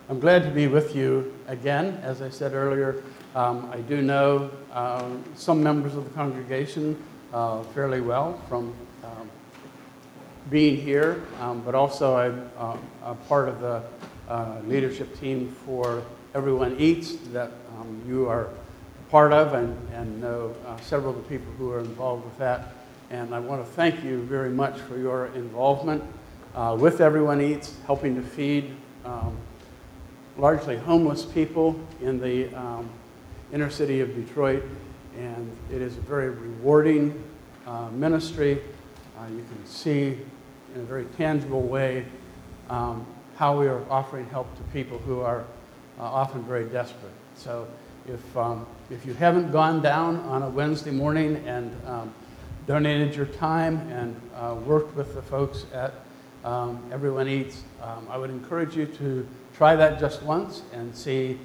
I'm glad to be with you again. As I said earlier, I do know some members of the congregation fairly well from being here, but also I'm a part of the leadership team for Everyone Eats that you are part of and know several of the people who are involved with that. And I want to thank you very much for your involvement with Everyone Eats, helping to feed largely homeless people in the inner city of Detroit. And it is a very rewarding ministry. You can see in a very tangible way how we are offering help to people who are often very desperate. So if you haven't gone down on a Wednesday morning and donated your time and worked with the folks at Everyone Eats, I would encourage you to try that just once and see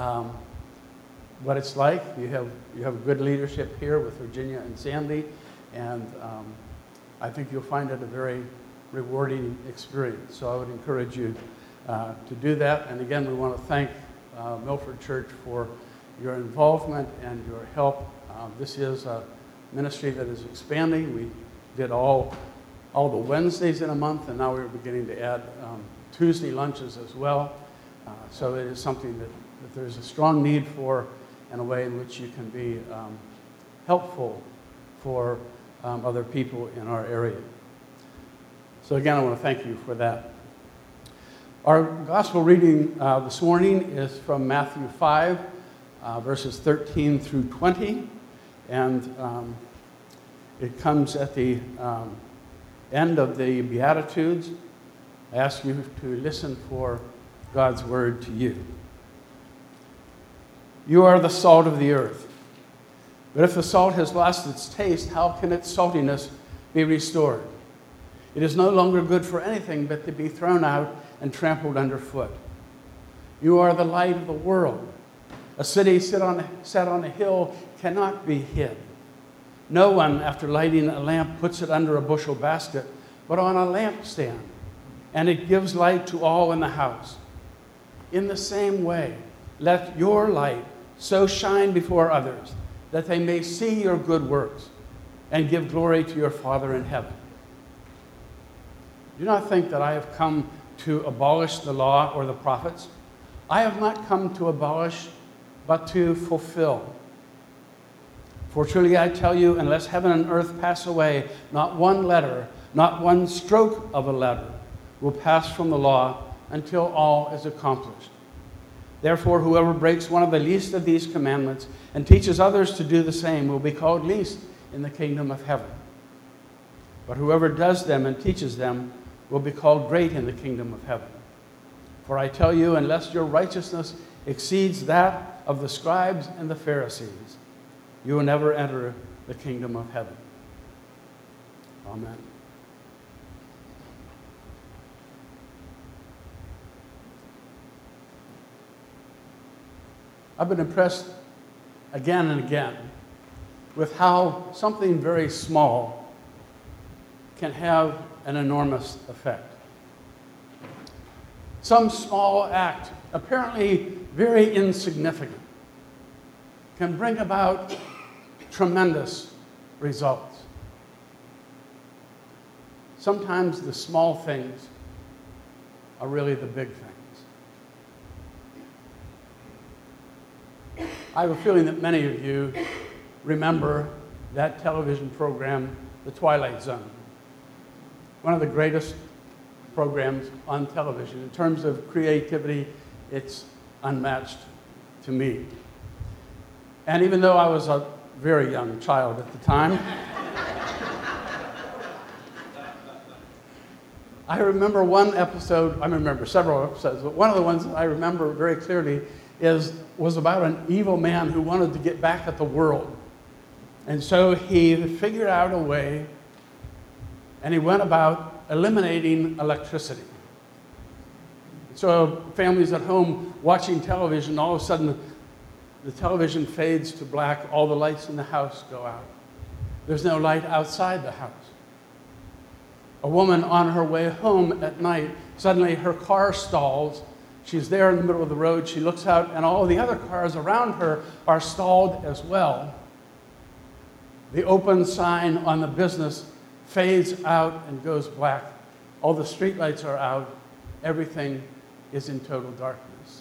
what it's like. You have good leadership here with Virginia and Sandy, and I think you'll find it a very rewarding experience. So I would encourage you to do that. And again, we want to thank Milford Church for your involvement and your help. This is a ministry that is expanding. We did all the Wednesdays in a month, and now we're beginning to add Tuesday lunches as well. So it is something that there's a strong need for, and a way in which you can be helpful for other people in our area. So again, I want to thank you for that. Our gospel reading this morning is from Matthew 5, verses 13 through 20, and it comes at the end of the Beatitudes. I ask you to listen for God's word to you. You are the salt of the earth. But if the salt has lost its taste, how can its saltiness be restored? It is no longer good for anything but to be thrown out and trampled underfoot. You are the light of the world. A city set on a hill cannot be hid. No one, after lighting a lamp, puts it under a bushel basket, but on a lampstand, and it gives light to all in the house. In the same way, let your light so shine before others that they may see your good works and give glory to your Father in heaven. Do not think that I have come to abolish the law or the prophets. I have not come to abolish, but to fulfill. For truly I tell you, unless heaven and earth pass away, not one letter, not one stroke of a letter will pass from the law until all is accomplished. Therefore, whoever breaks one of the least of these commandments and teaches others to do the same will be called least in the kingdom of heaven. But whoever does them and teaches them will be called great in the kingdom of heaven. For I tell you, unless your righteousness exceeds that of the scribes and the Pharisees, you will never enter the kingdom of heaven. Amen. I've been impressed again and again with how something very small can have an enormous effect. Some small act, apparently very insignificant, can bring about tremendous results. Sometimes the small things are really the big things. I have a feeling that many of you remember that television program, The Twilight Zone. One of the greatest programs on television. In terms of creativity, it's unmatched to me. And even though I was a very young child at the time, I remember several episodes, but one of the ones that I remember very clearly was about an evil man who wanted to get back at the world. And so he figured out a way, and he went about eliminating electricity. So families at home watching television, all of a sudden the television fades to black, all the lights in the house go out. There's no light outside the house. A woman on her way home at night, suddenly her car stalls She's there in the middle of the road. She looks out, and all the other cars around her are stalled as well. The open sign on the business fades out and goes black. All the streetlights are out. Everything is in total darkness.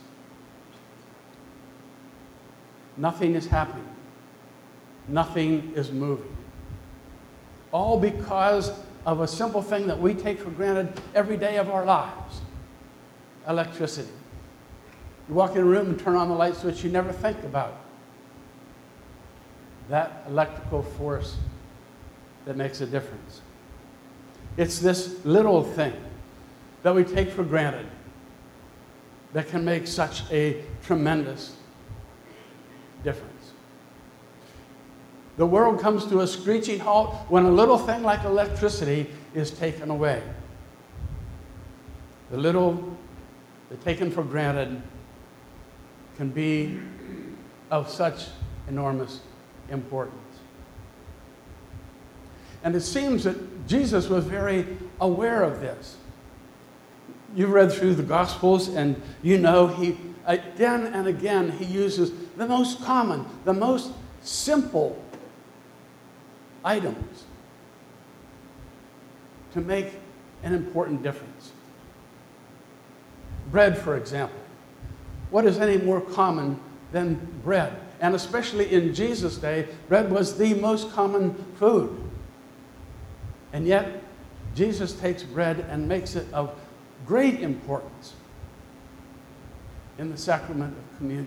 Nothing is happening. Nothing is moving. All because of a simple thing that we take for granted every day of our lives: electricity. You walk in a room and turn on the light switch, you never think about that electrical force that makes a difference. It's this little thing that we take for granted that can make such a tremendous difference. The world comes to a screeching halt when a little thing like electricity is taken away. The little, the taken for granted, can be of such enormous importance. And it seems that Jesus was very aware of this. You've read through the Gospels, and you know he, again and again, he uses the most common, the most simple items to make an important difference. Bread, for example. What is any more common than bread? And especially in Jesus' day, bread was the most common food. And yet, Jesus takes bread and makes it of great importance in the sacrament of communion.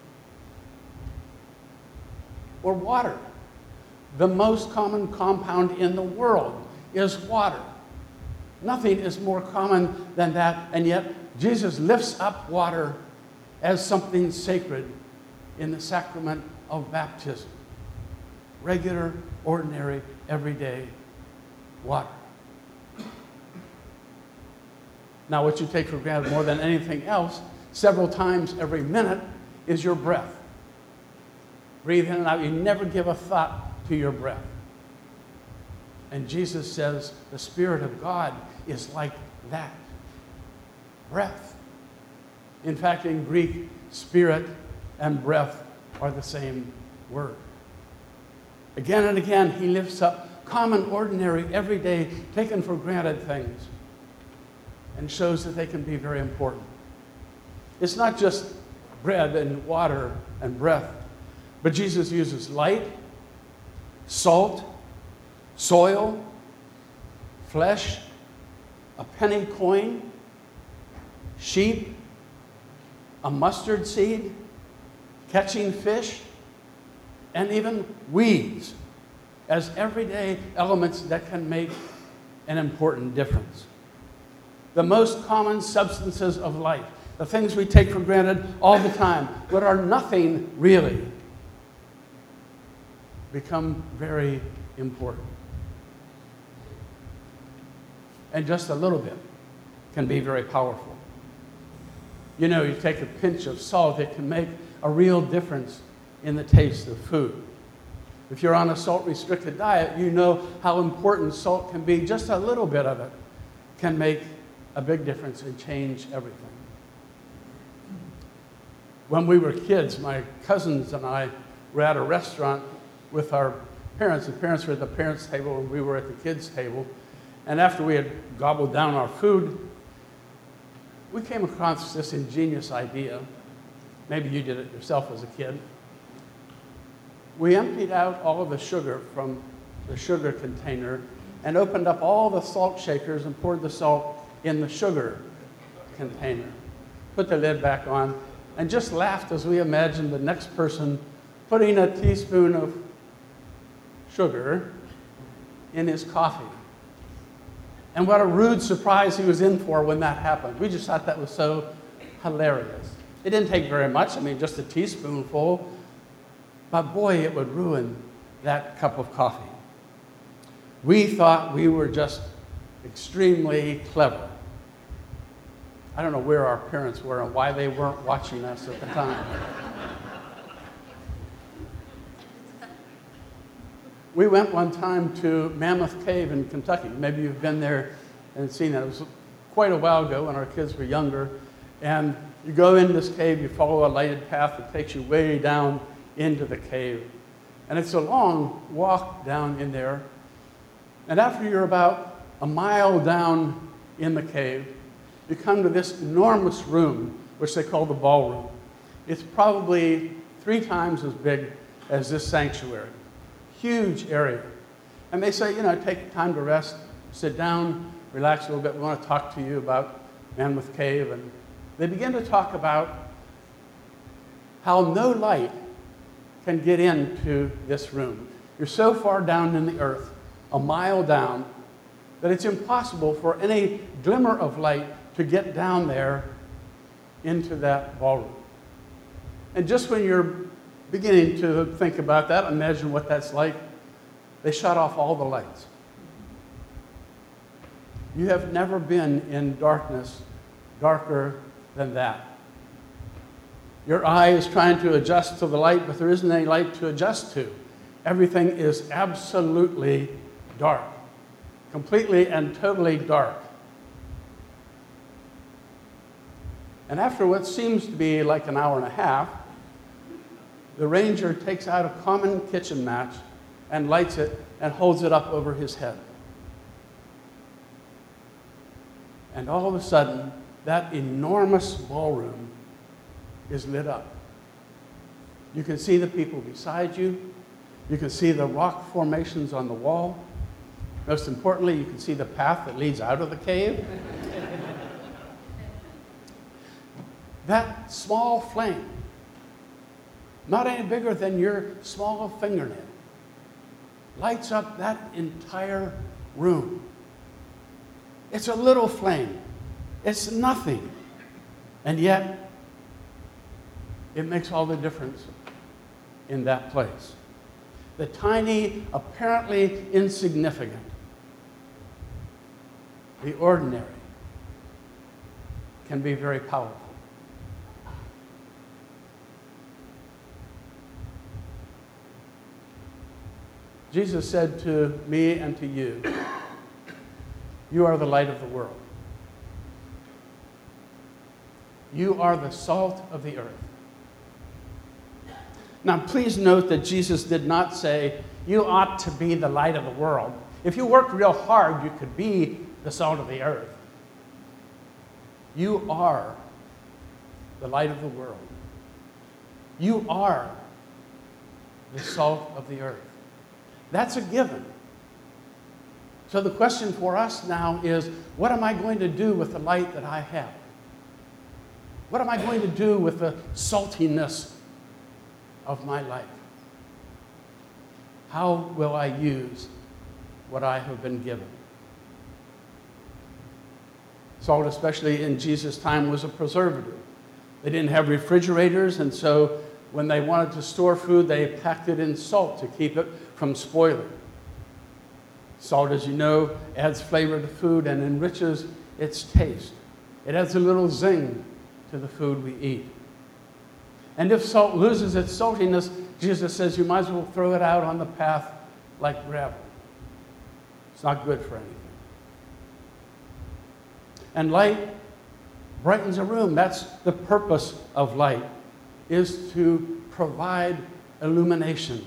Or water. The most common compound in the world is water. Nothing is more common than that, and yet Jesus lifts up water as something sacred in the sacrament of baptism. Regular, ordinary, everyday water. Now, what you take for granted more than anything else, several times every minute, is your breath. Breathe in and out. You never give a thought to your breath. And Jesus says the Spirit of God is like that. Breath. In fact, in Greek, spirit and breath are the same word. Again and again, he lifts up common, ordinary, everyday, taken for granted things and shows that they can be very important. It's not just bread and water and breath, but Jesus uses light, salt, soil, flesh, a penny coin, sheep, a mustard seed, catching fish, and even weeds as everyday elements that can make an important difference. The most common substances of life, the things we take for granted all the time, but are nothing really, become very important. And just a little bit can be very powerful. You know, you take a pinch of salt, it can make a real difference in the taste of food. If you're on a salt-restricted diet, you know how important salt can be. Just a little bit of it can make a big difference and change everything. When we were kids, my cousins and I were at a restaurant with our parents. The parents were at the parents' table and we were at the kids' table. And after we had gobbled down our food, we came across this ingenious idea. Maybe you did it yourself as a kid. We emptied out all of the sugar from the sugar container and opened up all the salt shakers and poured the salt in the sugar container. Put the lid back on and just laughed as we imagined the next person putting a teaspoon of sugar in his coffee. And what a rude surprise he was in for when that happened. We just thought that was so hilarious. It didn't take very much, just a teaspoonful. But boy, it would ruin that cup of coffee. We thought we were just extremely clever. I don't know where our parents were and why they weren't watching us at the time. We went one time to Mammoth Cave in Kentucky. Maybe you've been there and seen that. It was quite a while ago when our kids were younger. And You go in this cave, you follow a lighted path that takes you way down into the cave. And it's a long walk down in there. And after you're about a mile down in the cave, you come to this enormous room, which they call the ballroom. It's probably 3 times as big as this sanctuary. Huge area. And they say, take time to rest, sit down, relax a little bit. We want to talk to you about Mammoth Cave. And they begin to talk about how no light can get into this room. You're so far down in the earth, a mile down, that it's impossible for any glimmer of light to get down there into that ballroom. And just when you're beginning to think about that, imagine what that's like, they shut off all the lights. You have never been in darkness darker than that. Your eye is trying to adjust to the light, but there isn't any light to adjust to. Everything is absolutely dark, completely and totally dark. And after what seems to be like an hour and a half, the ranger takes out a common kitchen match and lights it and holds it up over his head. And all of a sudden, that enormous ballroom is lit up. You can see the people beside you. You can see the rock formations on the wall. Most importantly, you can see the path that leads out of the cave. That small flame, not any bigger than your small fingernail, lights up that entire room. It's a little flame. It's nothing. And yet, it makes all the difference in that place. The tiny, apparently insignificant, the ordinary, can be very powerful. Jesus said to me and to you, you are the light of the world. You are the salt of the earth. Now, please note that Jesus did not say, you ought to be the light of the world. If you worked real hard, you could be the salt of the earth. You are the light of the world. You are the salt of the earth. That's a given. So the question for us now is, what am I going to do with the light that I have? What am I going to do with the saltiness of my life? How will I use what I have been given? Salt, especially in Jesus' time, was a preservative. They didn't have refrigerators, and so when they wanted to store food, they packed it in salt to keep it from spoiling. Salt, as you know, adds flavor to food and enriches its taste. It adds a little zing to the food we eat. And if salt loses its saltiness, Jesus says you might as well throw it out on the path like gravel. It's not good for anything. And light brightens a room. That's the purpose of light, is to provide illumination.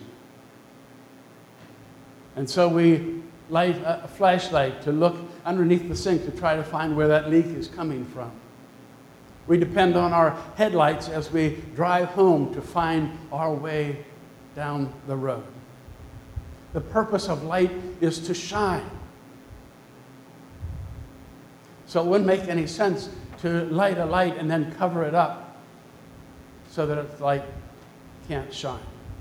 And so we light a flashlight to look underneath the sink to try to find where that leak is coming from. We depend on our headlights as we drive home to find our way down the road. The purpose of light is to shine. So it wouldn't make any sense to light a light and then cover it up so that the light can't shine.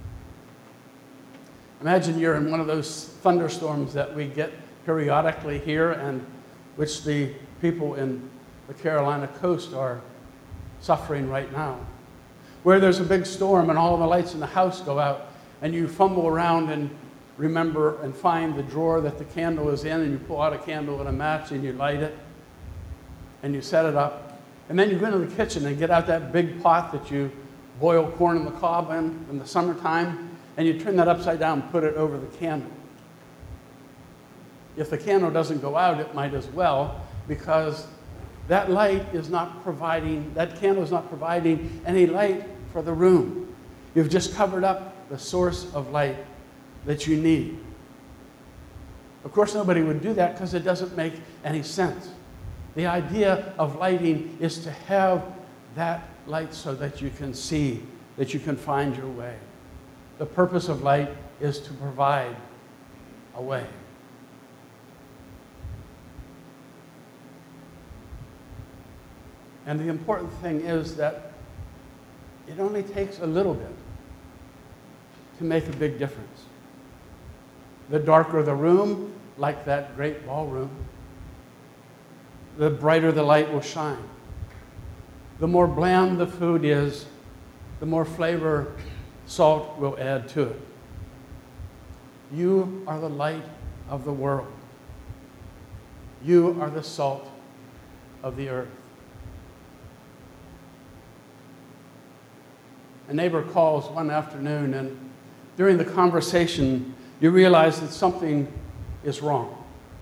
Imagine you're in one of those thunderstorms that we get periodically here, and which the people in the Carolina coast are suffering right now, where there's a big storm and all of the lights in the house go out, and you fumble around and remember and find the drawer that the candle is in, and you pull out a candle and a match and you light it and you set it up, and then you go into the kitchen and get out that big pot that you boil corn on the cob in the summertime, and you turn that upside down and put it over the candle. If the candle doesn't go out, it might as well, because That candle is not providing any light for the room. You've just covered up the source of light that you need. Of course, nobody would do that because it doesn't make any sense. The idea of lighting is to have that light so that you can see, that you can find your way. The purpose of light is to provide a way. And the important thing is that it only takes a little bit to make a big difference. The darker the room, like that great ballroom, the brighter the light will shine. The more bland the food is, the more flavor salt will add to it. You are the light of the world. You are the salt of the earth. A neighbor calls one afternoon, and during the conversation, you realize that something is wrong.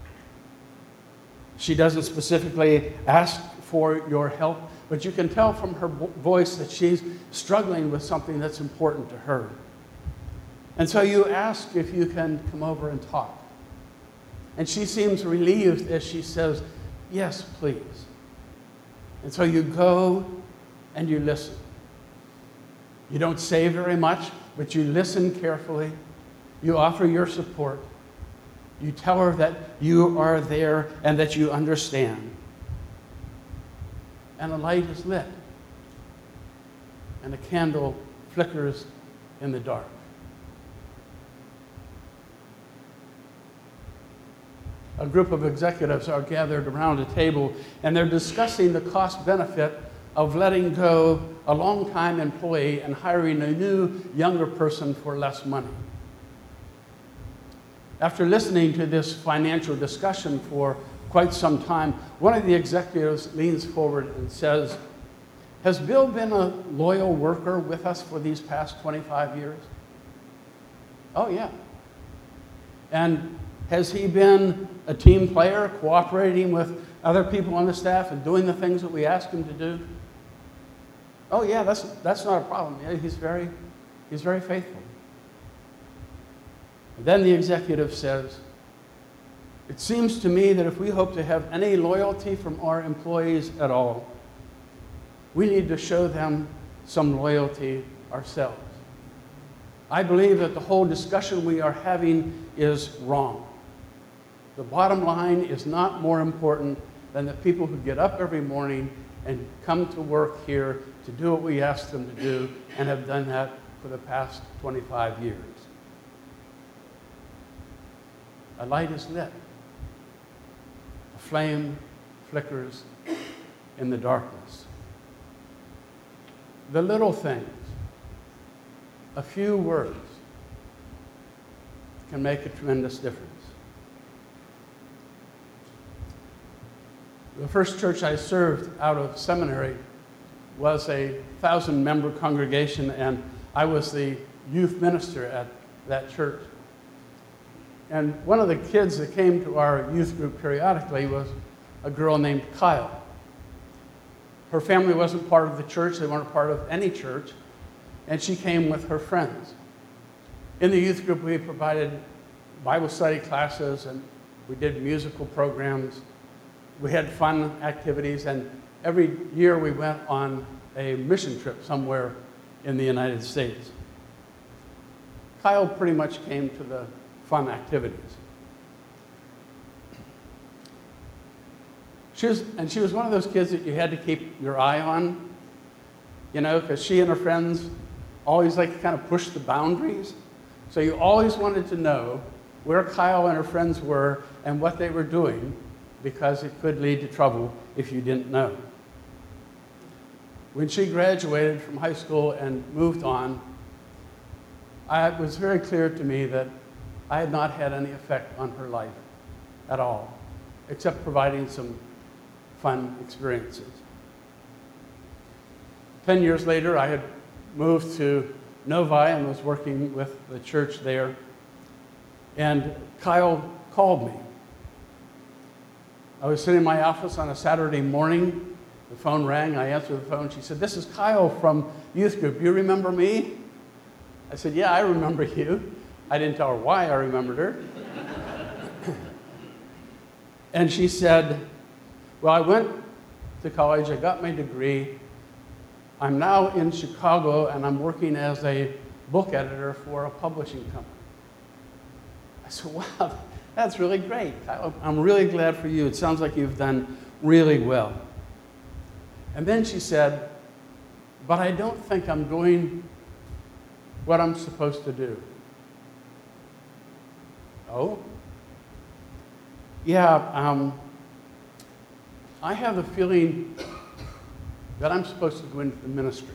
She doesn't specifically ask for your help, but you can tell from her voice that she's struggling with something that's important to her. And so you ask if you can come over and talk. And she seems relieved as she says, "Yes, please." And so you go and you listen. You don't say very much, but you listen carefully. You offer your support. You tell her that you are there and that you understand. And a light is lit. And a candle flickers in the dark. A group of executives are gathered around a table, and they're discussing the cost-benefit of letting go a long-time employee and hiring a new, younger person for less money. After listening to this financial discussion for quite some time, one of the executives leans forward and says, "Has Bill been a loyal worker with us for these past 25 years? "Oh, yeah." "And has he been a team player, cooperating with other people on the staff and doing the things that we ask him to do?" "Oh, yeah, that's not a problem. Yeah, he's very faithful." And then the executive says, "It seems to me that if we hope to have any loyalty from our employees at all, we need to show them some loyalty ourselves. I believe that the whole discussion we are having is wrong. The bottom line is not more important than the people who get up every morning and come to work here to do what we ask them to do and have done that for the past 25 years. A light is lit. A flame flickers in the darkness. The little things, a few words, can make a tremendous difference. The first church I served out of seminary was a 1,000-member congregation, and I was the youth minister at that church. And one of the kids that came to our youth group periodically was a girl named Kyle. Her family wasn't part of the church. They weren't part of any church. And she came with her friends. In the youth group, we provided Bible study classes, and we did musical programs. We had fun activities, and every year we went on a mission trip somewhere in the United States. Kyle pretty much came to the fun activities. She was one of those kids that you had to keep your eye on, because she and her friends always like to kind of push the boundaries. So you always wanted to know where Kyle and her friends were and what they were doing, because it could lead to trouble if you didn't know. When she graduated from high school and moved on, it was very clear to me that I had not had any effect on her life at all, except providing some fun experiences. 10 years later, I had moved to Novi and was working with the church there. And Kyle called me. I was sitting in my office on a Saturday morning. The phone rang. I answered the phone. She said, "This is Kyle from youth group. You remember me?" I said, "Yeah, I remember you." I didn't tell her why I remembered her. And she said, "Well, I went to college. I got my degree. I'm now in Chicago, and I'm working as a book editor for a publishing company." I said, "Wow, that's really great. I'm really glad for you. It sounds like you've done really well." And then she said, "But I don't think I'm doing what I'm supposed to do." "Oh?" "Yeah, I have the feeling that I'm supposed to go into the ministry."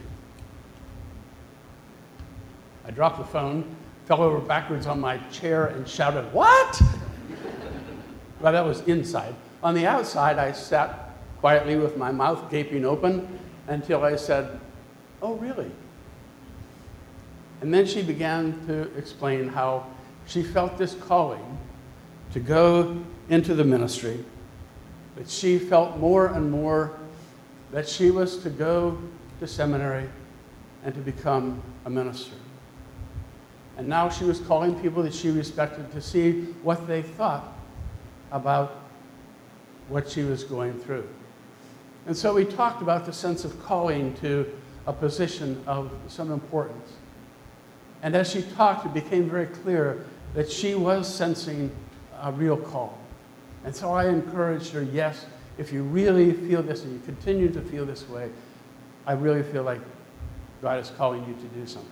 I dropped the phone, fell over backwards on my chair, and shouted, "What?" Well, that was inside. On the outside, I sat quietly with my mouth gaping open until I said, "Oh, really?" And then she began to explain how she felt this calling to go into the ministry, but she felt more and more that she was to go to seminary and to become a minister. And now she was calling people that she respected to see what they thought about what she was going through. And so we talked about the sense of calling to a position of some importance. And as she talked, it became very clear that she was sensing a real call. And so I encouraged her, yes, if you really feel this and you continue to feel this way, I really feel like God is calling you to do something.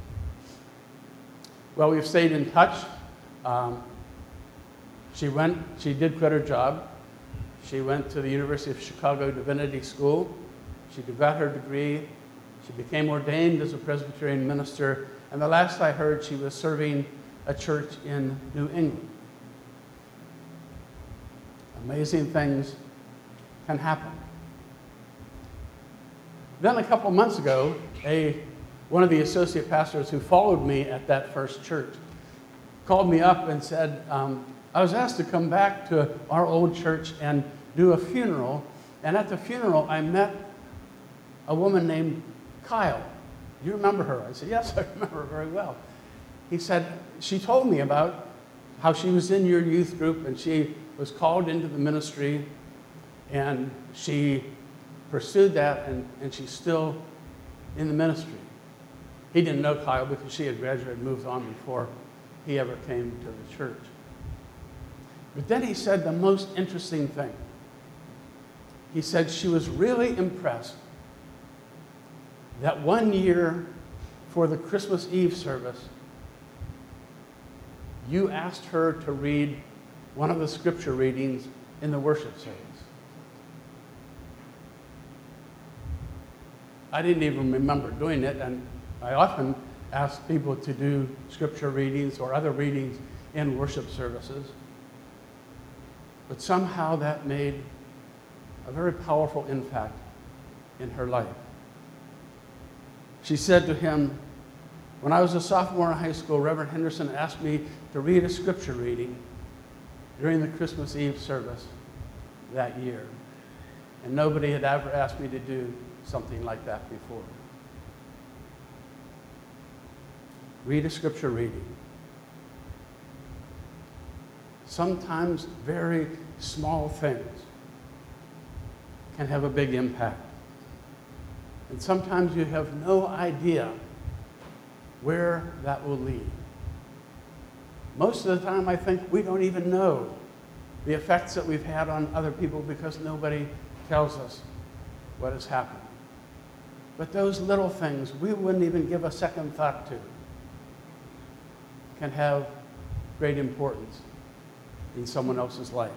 Well, we've stayed in touch. She did quit her job. She went to the University of Chicago Divinity School. She got her degree. She became ordained as a Presbyterian minister. And the last I heard, she was serving a church in New England. Amazing things can happen. Then a couple months ago, one of the associate pastors who followed me at that first church called me up and said, I was asked to come back to our old church and do a funeral. And at the funeral, I met a woman named Kyle. Do you remember her? I said, yes, I remember her very well. He said, she told me about how she was in your youth group and she was called into the ministry and she pursued that and she's still in the ministry. He didn't know Kyle because she had graduated and moved on before he ever came to the church. But then he said the most interesting thing. He said she was really impressed that one year for the Christmas Eve service, you asked her to read one of the scripture readings in the worship service. I didn't even remember doing it, and I often ask people to do scripture readings or other readings in worship services. But somehow that made a very powerful impact in her life. She said to him, when I was a sophomore in high school, Reverend Henderson asked me to read a scripture reading during the Christmas Eve service that year. And nobody had ever asked me to do something like that before. Read a scripture reading. Sometimes very small things can have a big impact. And sometimes you have no idea where that will lead. Most of the time, I think we don't even know the effects that we've had on other people because nobody tells us what has happened. But those little things we wouldn't even give a second thought to can have great importance in someone else's life.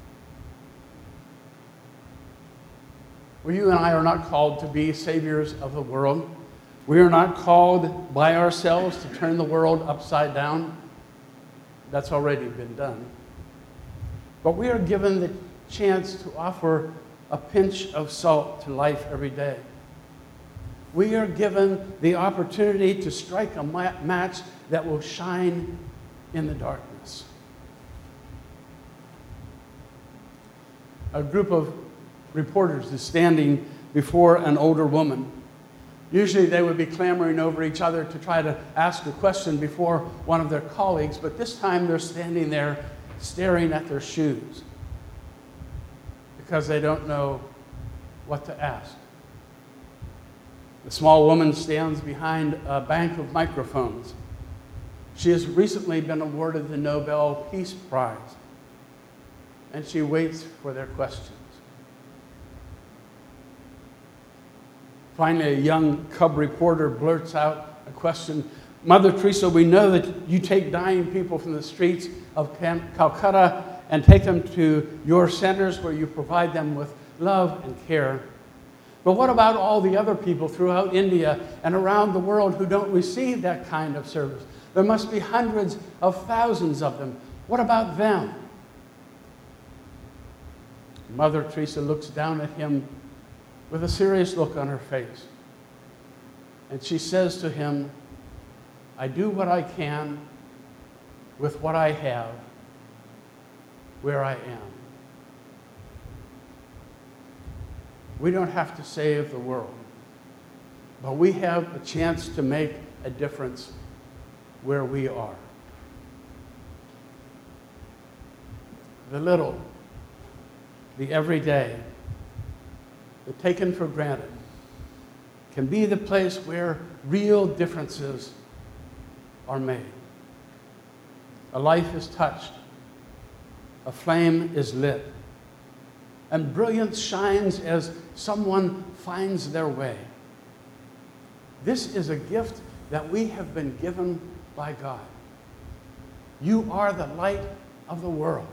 Well, you and I are not called to be saviors of the world. We are not called by ourselves to turn the world upside down. That's already been done. But we are given the chance to offer a pinch of salt to life every day. We are given the opportunity to strike a match that will shine in the darkness. a group of reporters is standing before an older woman. Usually they would be clamoring over each other to try to ask a question before one of their colleagues, but this time they're standing there staring at their shoes because they don't know what to ask. The small woman stands behind a bank of microphones. She has recently been awarded the Nobel Peace Prize, and she waits for their questions. Finally, a young cub reporter blurts out a question. Mother Teresa, we know that you take dying people from the streets of Calcutta and take them to your centers where you provide them with love and care. But what about all the other people throughout India and around the world who don't receive that kind of service? There must be hundreds of thousands of them. What about them? Mother Teresa looks down at him with a serious look on her face. And she says to him, I do what I can with what I have, where I am. We don't have to save the world, but we have a chance to make a difference where we are. The little, the everyday, the taken for granted, can be the place where real differences are made. A life is touched, a flame is lit, and brilliance shines as someone finds their way. This is a gift that we have been given by God. You are the light of the world.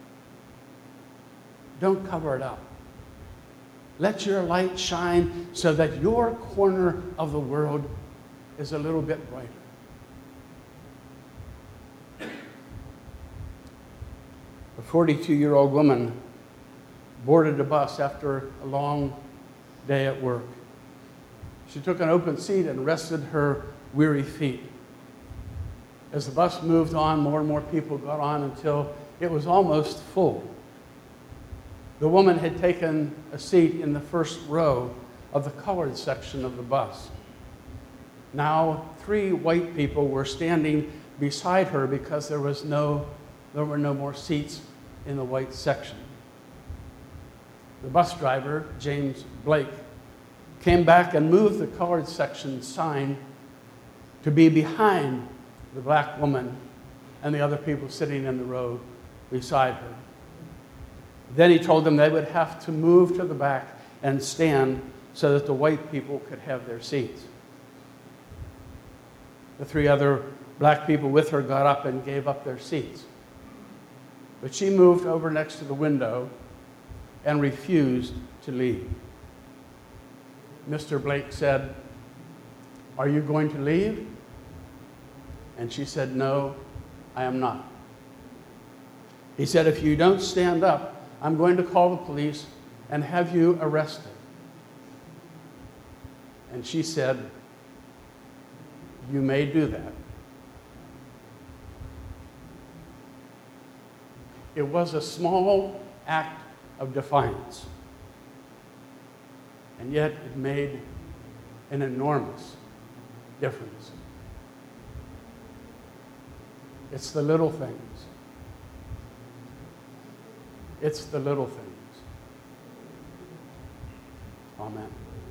Don't cover it up. Let your light shine so that your corner of the world is a little bit brighter. A 42-year-old woman boarded a bus after a long day at work. She took an open seat and rested her weary feet. As the bus moved on, more and more people got on until it was almost full. The woman had taken a seat in the first row of the colored section of the bus. Now, 3 white people were standing beside her because there were no more seats in the white section. The bus driver, James Blake, came back and moved the colored section sign to be behind the black woman and the other people sitting in the row beside her. Then he told them they would have to move to the back and stand so that the white people could have their seats. The 3 other black people with her got up and gave up their seats. But she moved over next to the window and refused to leave. Mr. Blake said, "Are you going to leave?" And she said, "No, I am not." He said, "If you don't stand up, I'm going to call the police and have you arrested." And she said, "You may do that." It was a small act of defiance, and yet it made an enormous difference. It's the little things. It's the little things. Amen.